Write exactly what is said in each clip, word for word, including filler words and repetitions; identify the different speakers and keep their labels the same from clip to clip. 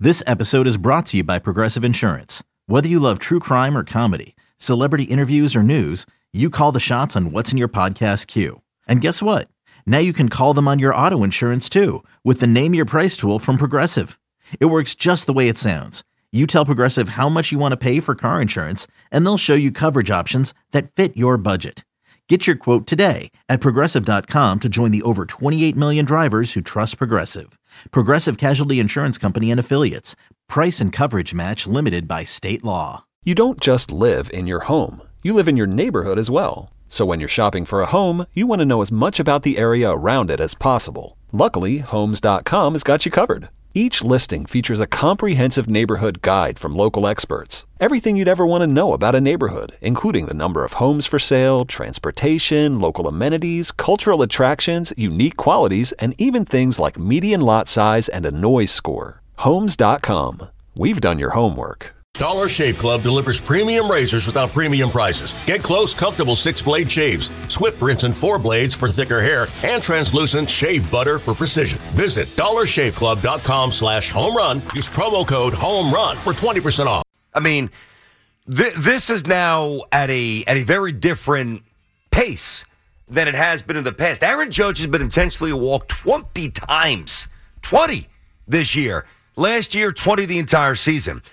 Speaker 1: This episode is brought to you by Progressive Insurance. Whether you love true crime or comedy, celebrity interviews or news, you call the shots on what's in your podcast queue. And guess what? Now you can call them on your auto insurance too with the Name Your Price tool from Progressive. It works just the way it sounds. You tell Progressive how much you want to pay for car insurance, and they'll show you coverage options that fit your budget. Get your quote today at Progressive dot com to join the over twenty-eight million drivers who trust Progressive. Progressive Casualty Insurance Company and Affiliates. Price and coverage match limited by state law.
Speaker 2: You don't just live in your home. You live in your neighborhood as well. So when you're shopping for a home, you want to know as much about the area around it as possible. Luckily, Homes dot com has got you covered. Each listing features a comprehensive neighborhood guide from local experts. Everything you'd ever want to know about a neighborhood, including the number of homes for sale, transportation, local amenities, cultural attractions, unique qualities, and even things like median lot size and a noise score. Homes dot com. We've done your homework.
Speaker 3: Dollar Shave Club delivers premium razors without premium prices. Get close, comfortable six-blade shaves, Swift rinse and four blades for thicker hair, and translucent shave butter for precision. Visit dollar shave club dot com slash home run. Use promo code HOMERUN for twenty percent off.
Speaker 4: I mean, th- this is now at a at a very different pace than it has been in the past. Aaron Judge has been intentionally walked twenty times. twenty this year. Last year, twenty the entire season.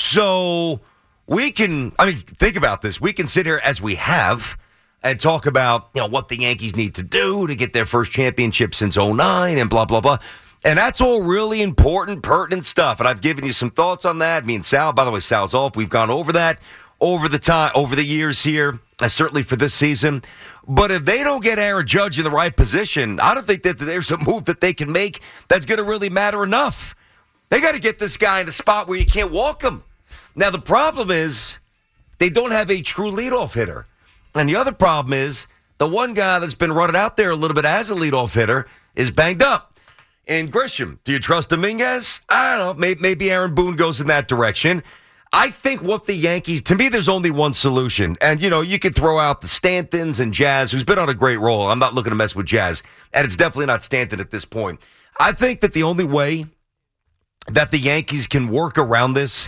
Speaker 4: So we can, I mean, think about this. We can sit here as we have and talk about, you know, what the Yankees need to do to get their first championship since oh nine and blah, blah, blah. And that's all really important, pertinent stuff. And I've given you some thoughts on that. Me and Sal, by the way, Sal's off. We've gone over that over the time, over the years here, uh, certainly for this season. But if they don't get Aaron Judge in the right position, I don't think that there's a move that they can make that's going to really matter enough. They got to get this guy in a spot where you can't walk him. Now, the problem is they don't have a true leadoff hitter. And the other problem is the one guy that's been running out there a little bit as a leadoff hitter is banged up. And Grisham, do you trust Dominguez? I don't know. Maybe, maybe Aaron Boone goes in that direction. I think what the Yankees, to me, there's only one solution. And, you know, you could throw out the Stantons and Jazz, who's been on a great roll. I'm not looking to mess with Jazz. And it's definitely not Stanton at this point. I think that the only way that the Yankees can work around this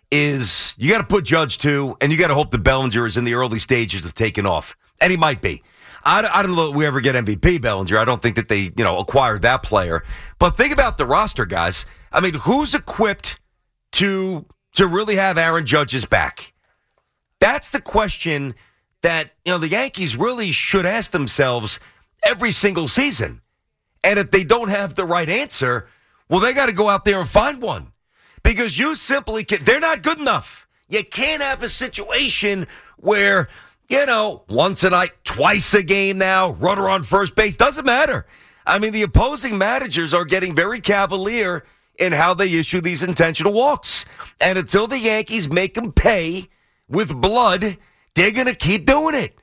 Speaker 4: is you got to put Judge too, and you got to hope that Bellinger is in the early stages of taking off. And he might be. I, I don't know if we ever get M V P Bellinger. I don't think that they, you know, acquired that player. But think about the roster, guys. I mean, who's equipped to to really have Aaron Judge's back? That's the question that, you know, the Yankees really should ask themselves every single season. And if they don't have the right answer, well, they got to go out there and find one. Because you simply can't, they're not good enough. You can't have a situation where, you know, once a night, twice a game now, runner on first base, doesn't matter. I mean, the opposing managers are getting very cavalier in how they issue these intentional walks. And until the Yankees make them pay with blood, they're going to keep doing it.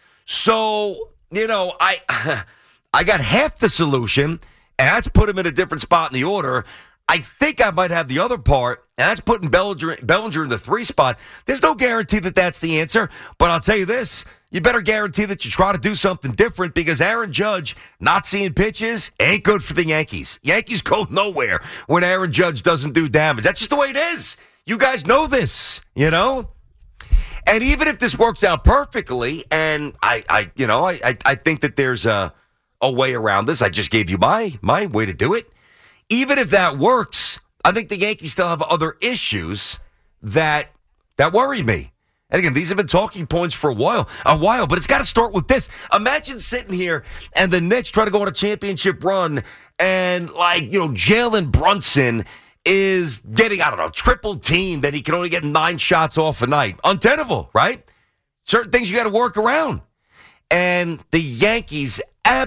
Speaker 4: So, you know, I, I got half the solution, and that's put them in a different spot in the order. I think I might have the other part, and that's putting Bellinger, Bellinger in the three spot. There's no guarantee that that's the answer, but I'll tell you this, you better guarantee that you try to do something different because Aaron Judge not seeing pitches ain't good for the Yankees. Yankees go nowhere when Aaron Judge doesn't do damage. That's just the way it is. You guys know this, you know? And even if this works out perfectly, and I, I you know, I, I, I think that there's a, a way around this. I just gave you my my way to do it. Even if that works, I think the Yankees still have other issues that that worry me. And again, these have been talking points for a while, a while, but it's got to start with this. Imagine sitting here and the Knicks try to go on a championship run and, like, you know, Jalen Brunson is getting, I don't know, triple team that he can only get nine shots off a night. Untenable, right? Certain things you got to work around. And the Yankees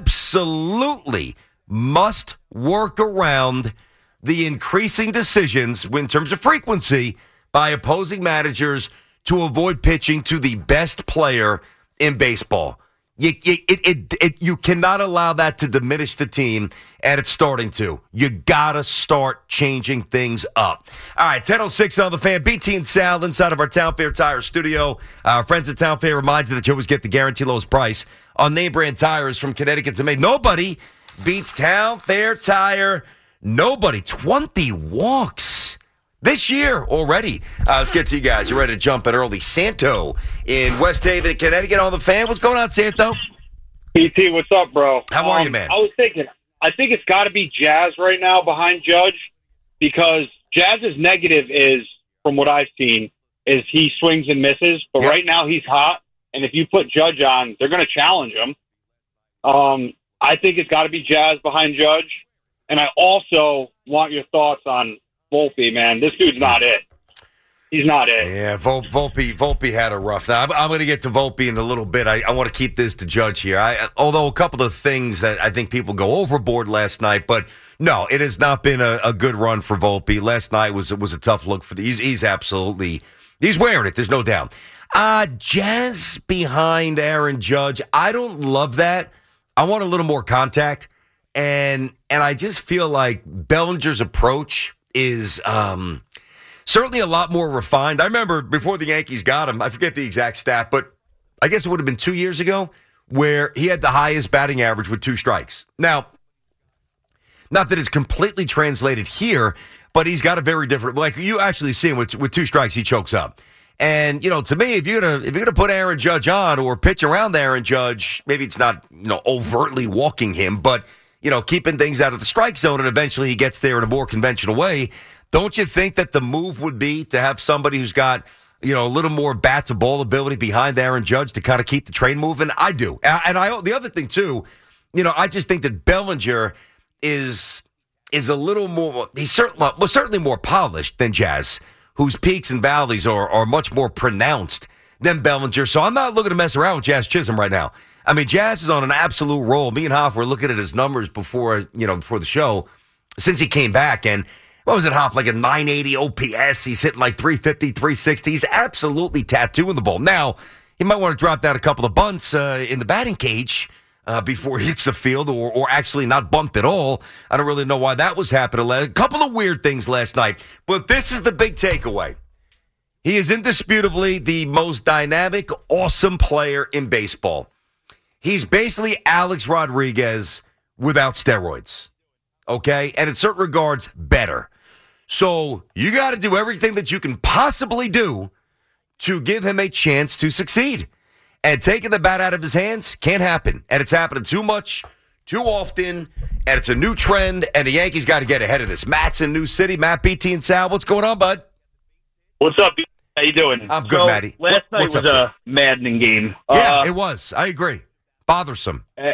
Speaker 4: absolutely must work around the increasing decisions in terms of frequency by opposing managers to avoid pitching to the best player in baseball. You, it, it, it, you cannot allow that to diminish the team, and it's starting to. You got to start changing things up. All right, ten oh six on the Fan. B T and Sal inside of our Town Fair Tire studio. Our friends at Town Fair remind you that you always get the guaranteed lowest price on name brand tires from Connecticut to Maine. Nobody beats Town Fair Tire. Nobody. twenty walks. this year already. Uh, let's get to you guys. You're ready to jump in early. Santo in West Haven, Connecticut on the fan. What's going on, Santo?
Speaker 5: P T, what's up, bro?
Speaker 4: How are
Speaker 5: um,
Speaker 4: you, man?
Speaker 5: I was thinking, I think it's got to be Jazz right now behind Judge, because Jazz's negative is, from what I've seen, is he swings and misses. But
Speaker 4: yep.
Speaker 5: right now he's hot, and if you put Judge on, they're going to challenge him. Um, I think it's got to be Jazz behind Judge, and I also want your thoughts on Volpe, man. This dude's not it. He's not it.
Speaker 4: Yeah, Vol- Volpe, Volpe had a rough night. I'm, I'm going to get to Volpe in a little bit. I, I want to keep this to Judge here. I, although a couple of things that I think people go overboard last night, but no, it has not been a, a good run for Volpe. Last night was was a tough look for the. He's, he's absolutely he's wearing it. There's no doubt. Uh, Jazz behind Aaron Judge. I don't love that. I want a little more contact, and and I just feel like Bellinger's approach is. Um, Certainly a lot more refined. I remember before the Yankees got him, I forget the exact stat, but I guess it would have been two years ago, where he had the highest batting average with two strikes. Now, not that it's completely translated here, but he's got a very different, like you actually see him with, with two strikes, he chokes up. And, you know, to me, if you're gonna if you're gonna put Aaron Judge on or pitch around Aaron Judge, maybe it's not, you know, overtly walking him, but, you know, keeping things out of the strike zone, and eventually he gets there in a more conventional way. Don't you think that the move would be to have somebody who's got, you know, a little more bat to ball ability behind Aaron Judge to kind of keep the train moving? I do. And I the other thing, too, you know, I just think that Bellinger is is a little more, he's certainly, well, certainly more polished than Jazz, whose peaks and valleys are, are much more pronounced than Bellinger. So I'm not looking to mess around with Jazz Chisholm right now. I mean, Jazz is on an absolute roll. Me and Hoff were looking at his numbers before, you know, before the show, since he came back, and what was it, Hoff? Like a nine eighty O P S. He's hitting like three fifty, three sixty. He's absolutely tattooing the ball. Now, he might want to drop down a couple of bunts uh, in the batting cage uh, before he hits the field, or, or actually not bunt at all. I don't really know why that was happening. A couple of weird things last night. But this is the big takeaway. He is indisputably the most dynamic, awesome player in baseball. He's basically Alex Rodriguez without steroids. Okay? And in certain regards, better. So you got to do everything that you can possibly do to give him a chance to succeed. And taking the bat out of his hands can't happen. And it's happening too much, too often, and it's a new trend, and the Yankees got to get ahead of this. Matt's in New City. Matt, B T, and Sal. What's going on, bud?
Speaker 5: What's up? How you doing?
Speaker 4: I'm good,
Speaker 5: so,
Speaker 4: Matty.
Speaker 5: Last
Speaker 4: what,
Speaker 5: night was
Speaker 4: up,
Speaker 5: a dude? maddening game.
Speaker 4: Yeah,
Speaker 5: uh,
Speaker 4: it was. I agree. Bothersome.
Speaker 5: I,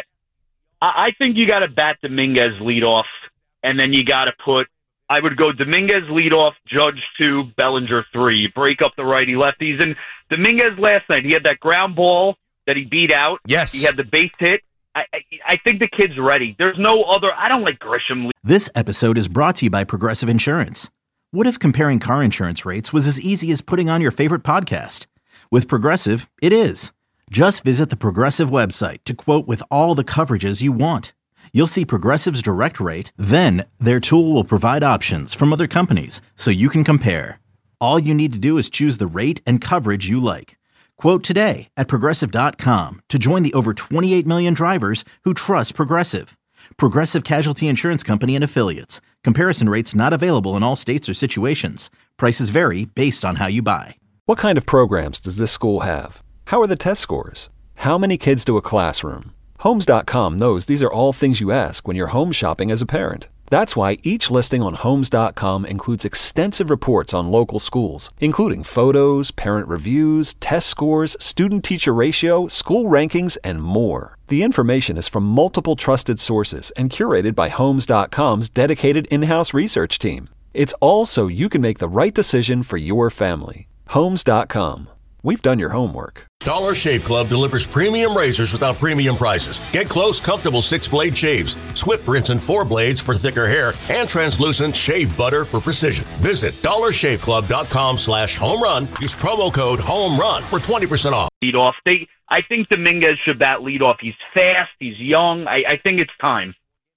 Speaker 5: I think you got to bat Dominguez lead off, and then you got to put, I would go Dominguez lead off, Judge two, Bellinger three. You break up the righty-lefties. And Dominguez last night, he had that ground ball that he beat out.
Speaker 4: Yes.
Speaker 5: He had the base hit. I, I, I think the kid's ready. There's no other, I don't like Grisham.
Speaker 1: This episode is brought to you by Progressive Insurance. What if comparing car insurance rates was as easy as putting on your favorite podcast? With Progressive, it is. Just visit the Progressive website to quote with all the coverages you want. You'll see Progressive's direct rate, then their tool will provide options from other companies so you can compare. All you need to do is choose the rate and coverage you like. Quote today at Progressive dot com to join the over twenty-eight million drivers who trust Progressive. Progressive Casualty Insurance Company and Affiliates. Comparison rates not available in all states or situations. Prices vary based on how you buy.
Speaker 2: What kind of programs does this school have? How are the test scores? How many kids do a classroom? Homes dot com knows these are all things you ask when you're home shopping as a parent. That's why each listing on Homes dot com includes extensive reports on local schools, including photos, parent reviews, test scores, student-teacher ratio, school rankings, and more. The information is from multiple trusted sources and curated by Homes dot com's dedicated in-house research team. It's all so you can make the right decision for your family. Homes dot com. We've done your homework.
Speaker 3: Dollar Shave Club delivers premium razors without premium prices. Get close, comfortable six-blade shaves, Swift rinse and four blades for thicker hair, and translucent shave butter for precision. Visit dollar shave club dot com slash home run. Use promo code HOMERUN for twenty percent off.
Speaker 5: Lead off. They, I think Dominguez should bat lead off. He's fast. He's young. I, I think it's time.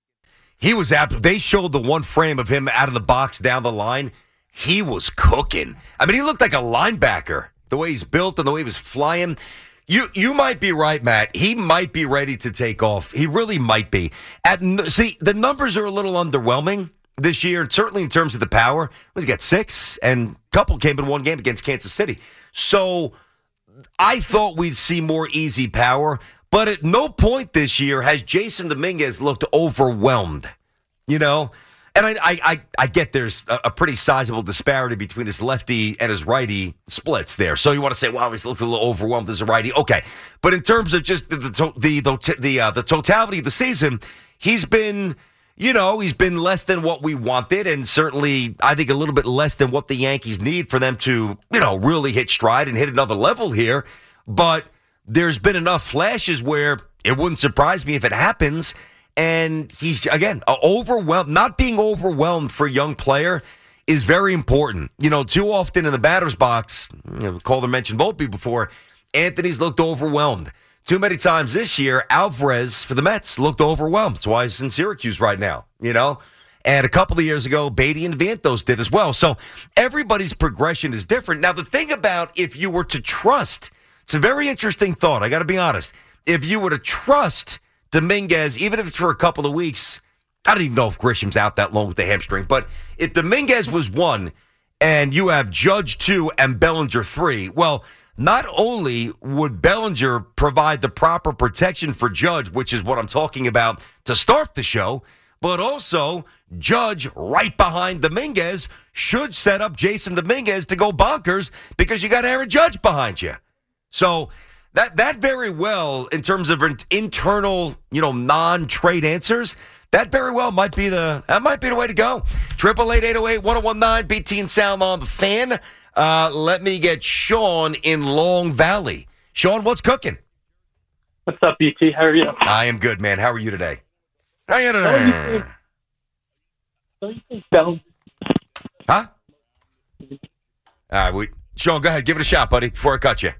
Speaker 4: He was apt. They showed the one frame of him out of the box down the line. He was cooking. I mean, he looked like a linebacker. The way he's built and the way he was flying. You you might be right, Matt. He might be ready to take off. He really might be. At See, the numbers are a little underwhelming, this year, and certainly in terms of the power. He's got six, and a couple came in one game against Kansas City. So I thought we'd see more easy power, but at no point this year has Jason Dominguez looked overwhelmed, you know? And I I, I, I get there's a, a pretty sizable disparity between his lefty and his righty splits there. So you want to say, well, he's looked a little overwhelmed as a righty. Okay. But in terms of just the the the the, the, uh, the totality of the season, he's been, you know, he's been less than what we wanted, and certainly I think a little bit less than what the Yankees need for them to, you know, really hit stride and hit another level here. But there's been enough flashes where it wouldn't surprise me if it happens. And he's, again, overwhelmed. Not being overwhelmed for a young player is very important. You know, too often in the batter's box, you know, Calder mentioned Volpe before, Anthony's looked overwhelmed. Too many times this year, Alvarez for the Mets looked overwhelmed. That's why he's in Syracuse right now, you know? And a couple of years ago, Beatty and Vientos did as well. So everybody's progression is different. Now, the thing about if you were to trust, it's a very interesting thought. I got to be honest. If you were to trust Dominguez, even if it's for a couple of weeks, I don't even know if Grisham's out that long with the hamstring, but if Dominguez was one and you have Judge two and Bellinger three, well, not only would Bellinger provide the proper protection for Judge, which is what I'm talking about to start the show, but also Judge right behind Dominguez should set up Jason Dominguez to go bonkers because you got Aaron Judge behind you. So that that very well, in terms of internal, you know, non-trade answers, that very well might be the that might be the way to go. Triple eight eight zero eight one zero one nine B T and Sound on the Fan. Uh, let me get Sean in Long Valley. Sean, what's cooking?
Speaker 6: What's up, B T? How are you?
Speaker 4: I am good, man. How are you today? How are you today?
Speaker 6: What do you think, Bell?
Speaker 4: Huh? All right, we, Sean, go ahead. Give it a shot, buddy, before I cut you.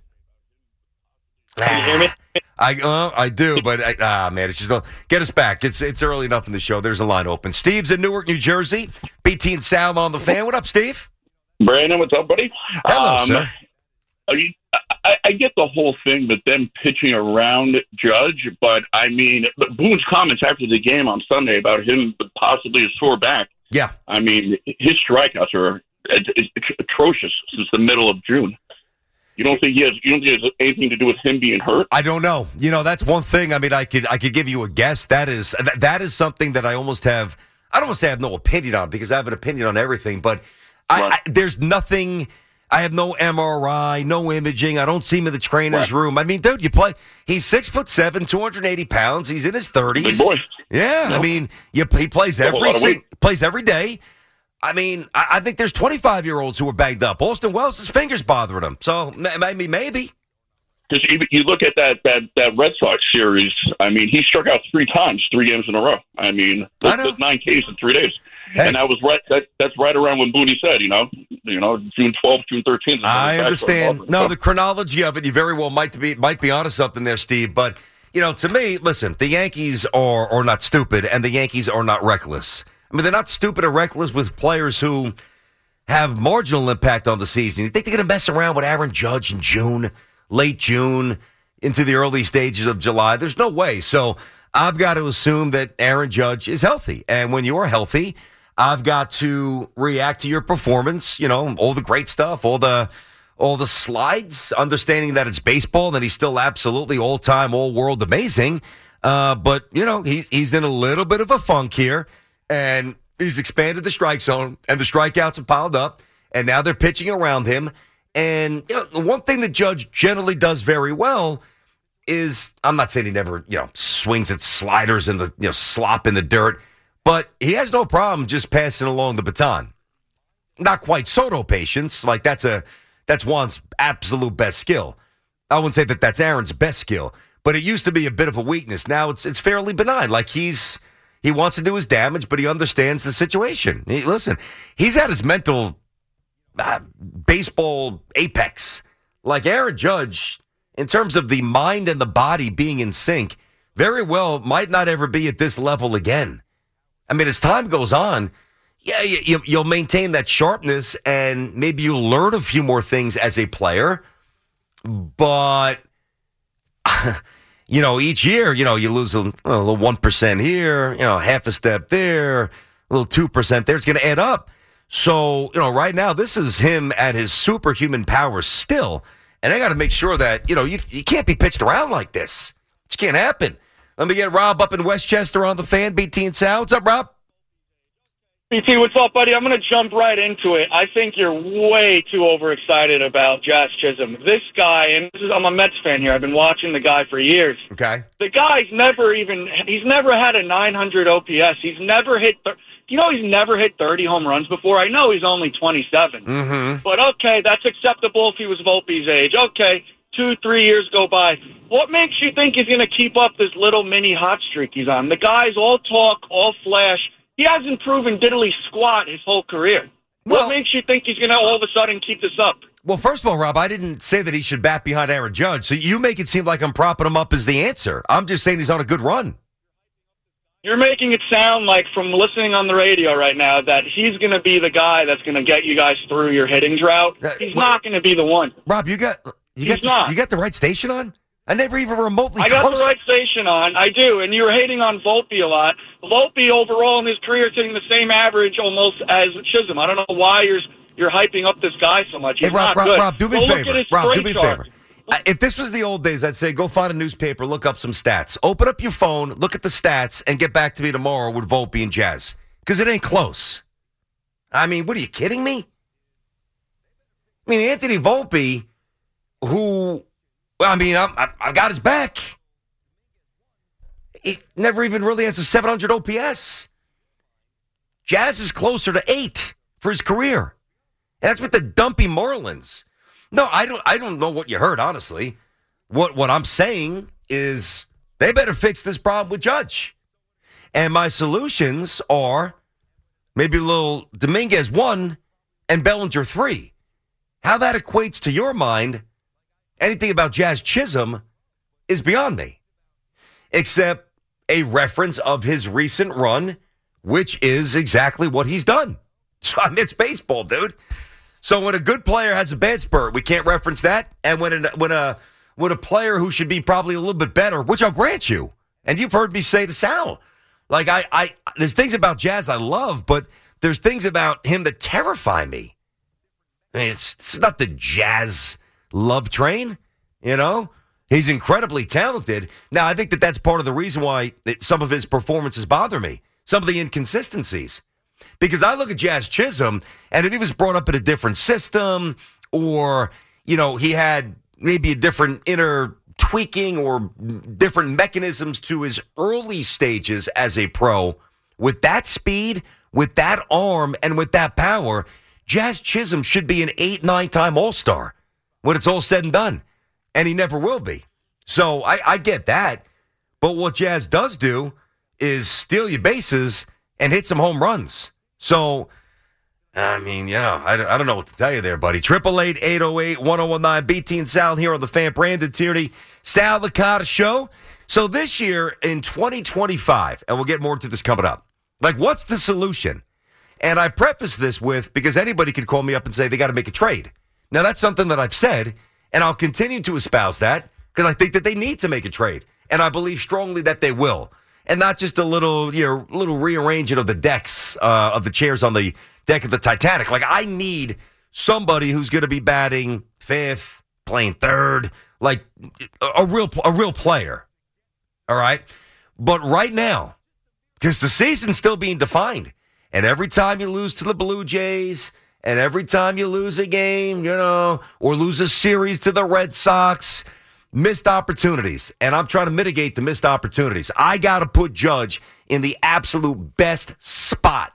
Speaker 6: Can you hear me?
Speaker 4: I uh, I do, but I, ah man, it's just uh, get us back. It's it's early enough in the show. There's a line open. Steve's in Newark, New Jersey. B T and Sal on the Fan. What up, Steve?
Speaker 7: Brandon, what's up, buddy?
Speaker 4: Hello,
Speaker 7: um,
Speaker 4: sir.
Speaker 7: I, I, I get the whole thing, but them pitching around Judge. But I mean, but Boone's comments after the game on Sunday about him possibly a sore back.
Speaker 4: Yeah,
Speaker 7: I mean, his strikeouts are atrocious since the middle of June. You don't think he has? You don't think it has anything to do with him being hurt?
Speaker 4: I don't know. You know, that's one thing. I mean, I could I could give you a guess. That is that, that is something that I almost have. I don't want to say I have no opinion on because I have an opinion on everything. But I,
Speaker 7: Right.
Speaker 4: I, there's nothing. I have no M R I, no imaging. I don't see him in the trainer's
Speaker 7: Right.
Speaker 4: room. I mean, dude, you play. He's six foot seven, two hundred eighty pounds. He's in his thirties.
Speaker 7: Big boy.
Speaker 4: Yeah, I mean, you, he plays
Speaker 7: That's a
Speaker 4: every
Speaker 7: lot of weight.
Speaker 4: sing, plays every day. I mean, I, I think there's twenty-five-year-olds who are banged up. Austin Wells' fingers bothering him. So maybe, maybe.
Speaker 7: Because you, you look at that, that, that Red Sox series, I mean, he struck out three times, three games in a row. I mean,
Speaker 4: I
Speaker 7: that's,
Speaker 4: know.
Speaker 7: that's nine Ks in three days.
Speaker 4: Hey.
Speaker 7: And that was right. That, that's right around when Booney said, you know, you know, June twelfth, June thirteenth.
Speaker 4: I understand. No, the chronology of it, you very well might be might be onto something there, Steve. But, you know, to me, listen, the Yankees are, are not stupid, and the Yankees are not reckless. I mean, they're not stupid or reckless with players who have marginal impact on the season. You think they're going to mess around with Aaron Judge in June, late June, into the early stages of July? There's no way. So I've got to assume that Aaron Judge is healthy. And when you're healthy, I've got to react to your performance, you know, all the great stuff, all the all the slides, understanding that it's baseball, that he's still absolutely all-time, all-world amazing. Uh, but, you know, he, he's in a little bit of a funk here. And he's expanded the strike zone, and the strikeouts have piled up, and now they're pitching around him. And you know, the one thing that Judge generally does very well is, I'm not saying he never, you know, swings at sliders and the you know slop in the dirt, but he has no problem just passing along the baton. Not quite Soto patience, like that's a that's Juan's absolute best skill. I wouldn't say that that's Aaron's best skill, but it used to be a bit of a weakness. Now it's it's fairly benign. Like he's. He wants to do his damage, but he understands the situation. He, listen, he's at his mental uh, baseball apex. Like Aaron Judge, in terms of the mind and the body being in sync, very well might not ever be at this level again. I mean, as time goes on, yeah, you, you, you'll maintain that sharpness, and maybe you'll learn a few more things as a player, but... You know, each year, you know, you lose a, a little one percent here, you know, half a step there, a little two percent there. It's going to add up. So, you know, right now, this is him at his superhuman powers still. And I got to make sure that, you know, you, you can't be pitched around like this. It can't happen. Let me get Rob up in Westchester on the Fan, B T and Sal. What's up, Rob?
Speaker 6: B T, what's up, buddy? I'm going to jump right into it. I think you're way too overexcited about Jazz Chisholm. This guy, and this is, I'm a Mets fan here. I've been watching the guy for years.
Speaker 4: Okay.
Speaker 6: The guy's never even, he's never had a nine hundred O P S. He's never hit, you know, he's never hit thirty home runs before. I know he's only twenty-seven.
Speaker 4: Mm-hmm.
Speaker 6: But okay, that's acceptable if he was Volpe's age. Okay, two, three years go by. What makes you think he's going to keep up this little mini hot streak he's on? The guy's all talk, all flash. He hasn't proven diddly squat his whole career.
Speaker 4: Well,
Speaker 6: what makes you think he's going to all of a sudden keep this up?
Speaker 4: Well, first of all, Rob, I didn't say that he should bat behind Aaron Judge. So you make it seem like I'm propping him up as the answer. I'm just saying he's on a good run.
Speaker 6: You're making it sound like, from listening on the radio right now, that he's going to be the guy that's going to get you guys through your hitting drought.
Speaker 4: Uh,
Speaker 6: he's
Speaker 4: what,
Speaker 6: not going to be the one.
Speaker 4: Rob, you got you
Speaker 6: He's
Speaker 4: got the,
Speaker 6: not.
Speaker 4: you got the right station on? I never even remotely
Speaker 6: I got
Speaker 4: close.
Speaker 6: the right station on. I do. And you were hating on Volpe a lot. Volpe overall in his career is hitting the same average almost as Chisholm. I don't know why you're you're hyping up this guy so much. He's
Speaker 4: hey, Rob,
Speaker 6: not
Speaker 4: Rob,
Speaker 6: good.
Speaker 4: Rob, do me
Speaker 6: Go
Speaker 4: a
Speaker 6: look
Speaker 4: favor.
Speaker 6: at his
Speaker 4: Rob, do
Speaker 6: strike
Speaker 4: me a
Speaker 6: chart.
Speaker 4: favor. Uh, If this was the old days, I'd say go find a newspaper, look up some stats. Open up your phone, look at the stats, and get back to me tomorrow with Volpe and Jazz. Because it ain't close. I mean, what are you kidding me? I mean, Anthony Volpe, who, well, I mean, I'm, I, I got his back. He never even really has a seven hundred O P S. Jazz is closer to eight for his career. And that's with the dumpy Marlins. No, I don't I don't know what you heard, honestly. What what I'm saying is they better fix this problem with Judge. And my solutions are maybe a little Dominguez one and Bellinger three. How that equates to your mind, anything about Jazz Chisholm is beyond me. Except a reference of his recent run, which is exactly what he's done. So, I mean, it's baseball, dude. So when a good player has a bad spurt, we can't reference that. And when a, when a when a player who should be probably a little bit better, which I'll grant you, and you've heard me say to Sal, like I, I there's things about Jazz I love, but there's things about him that terrify me. I mean, it's, it's not the Jazz love train, you know. He's incredibly talented. Now, I think that that's part of the reason why it, some of his performances bother me, some of the inconsistencies. Because I look at Jazz Chisholm, and if he was brought up in a different system, or, you know, he had maybe a different inner tweaking or different mechanisms to his early stages as a pro, with that speed, with that arm, and with that power, Jazz Chisholm should be an eight, nine-time All-Star when it's all said and done. And he never will be. So I, I get that. But what Jazz does do is steal your bases and hit some home runs. So, I mean, you know, I, I don't know what to tell you there, buddy. triple eight, eight oh eight, one oh one nine. B T and Sal here on the Fan. Brandon Tierney, Sal Licata Show. So this year in twenty twenty-five, and we'll get more into this coming up, like, what's the solution? And I preface this with, because anybody could call me up and say they got to make a trade. Now, that's something that I've said, and I'll continue to espouse that because I think that they need to make a trade. And I believe strongly that they will. And not just a little, you know, little rearranging of the decks, uh, of the chairs on the deck of the Titanic. Like, I need somebody who's going to be batting fifth, playing third, like a real, a real player. All right? But right now, because the season's still being defined, and every time you lose to the Blue Jays, and every time you lose a game, you know, or lose a series to the Red Sox, missed opportunities. And I'm trying to mitigate the missed opportunities. I got to put Judge in the absolute best spot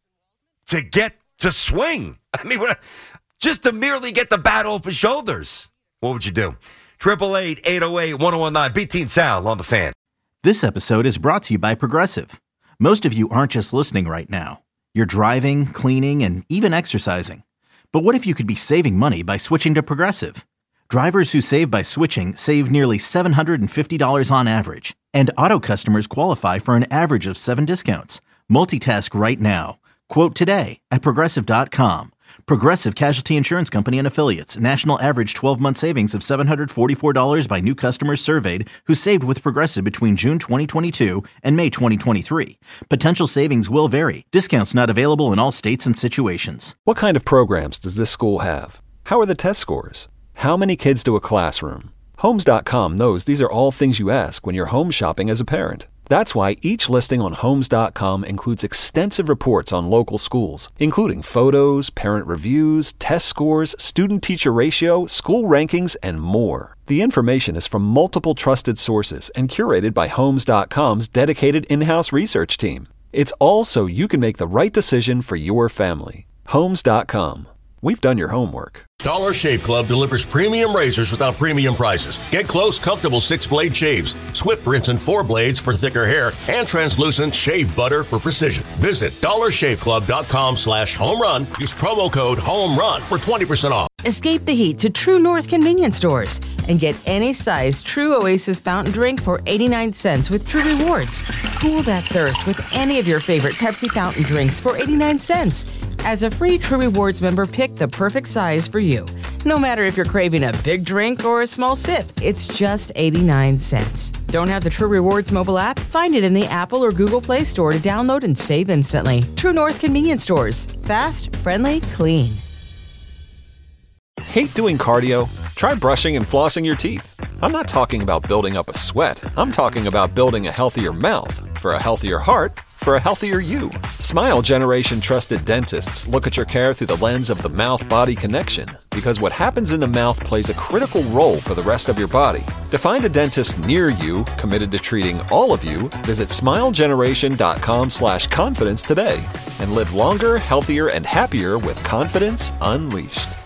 Speaker 4: to get to swing. I mean, just to merely get the bat off his shoulders. What would you do? triple eight, eight oh eight, one oh one nine. B T and Sal on the Fan.
Speaker 1: This episode is brought to you by Progressive. Most of you aren't just listening right now. You're driving, cleaning, and even exercising. But what if you could be saving money by switching to Progressive? Drivers who save by switching save nearly seven hundred fifty dollars on average. And auto customers qualify for an average of seven discounts. Multitask right now. Quote today at Progressive dot com. Progressive Casualty Insurance Company and Affiliates. National average twelve-month savings of seven hundred forty-four dollars by new customers surveyed who saved with Progressive between June twenty twenty-two and May twenty twenty-three. Potential savings will vary. Discounts not available in all states and situations.
Speaker 2: What kind of programs does this school have? How are the test scores? How many kids do a classroom? Homes dot com knows these are all things you ask when you're home shopping as a parent. That's why each listing on Homes dot com includes extensive reports on local schools, including photos, parent reviews, test scores, student-teacher ratio, school rankings, and more. The information is from multiple trusted sources and curated by Homes dot com's dedicated in-house research team. It's all so you can make the right decision for your family. Homes dot com. We've done your homework.
Speaker 3: Dollar Shave Club delivers premium razors without premium prices. Get close, comfortable six-blade shaves, Swift rinse and four blades for thicker hair, and translucent shave butter for precision. Visit dollar shave club dot com slash home run. Use promo code HOMERUN for twenty percent off.
Speaker 8: Escape the heat to True North convenience stores and get any size True Oasis fountain drink for eighty-nine cents with True Rewards. Cool that thirst with any of your favorite Pepsi fountain drinks for eighty-nine cents. As a free True Rewards member, pick the perfect size for you. No matter if you're craving a big drink or a small sip, it's just eighty-nine cents. Don't have the True Rewards mobile app? Find it in the Apple or Google Play Store to download and save instantly. True North convenience stores. Fast, friendly, clean.
Speaker 2: Hate doing cardio? Try brushing and flossing your teeth. I'm not talking about building up a sweat. I'm talking about building a healthier mouth. For a healthier heart, for a healthier you. Smile Generation trusted dentists look at your care through the lens of the mouth-body connection, because what happens in the mouth plays a critical role for the rest of your body. To find a dentist near you committed to treating all of you, visit smile generation dot com slash confidence today and live longer, healthier, and happier with confidence unleashed.